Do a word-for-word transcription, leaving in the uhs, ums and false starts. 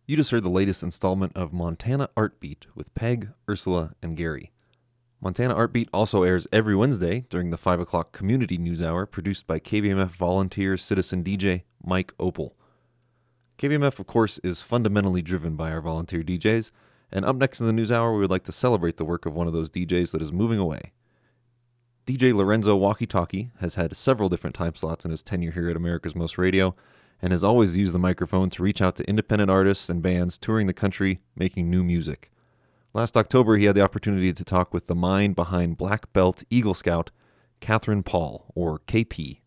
You just heard the latest installment of Montana Artbeat with Peg, Ursula, and Gary. Montana Artbeat also airs every Wednesday during the five o'clock community news hour produced by K B M F volunteer citizen D J Mike Opal. K B M F, of course, is fundamentally driven by our volunteer D Js, and up next in the news hour, we would like to celebrate the work of one of those D Js that is moving away. D J Lorenzo Walkie Talkie has had several different time slots in his tenure here at America's Most Radio, and has always used the microphone to reach out to independent artists and bands touring the country making new music. Last October, he had the opportunity to talk with the mind behind Black Belt Eagle Scout, Catherine Paul, or K P.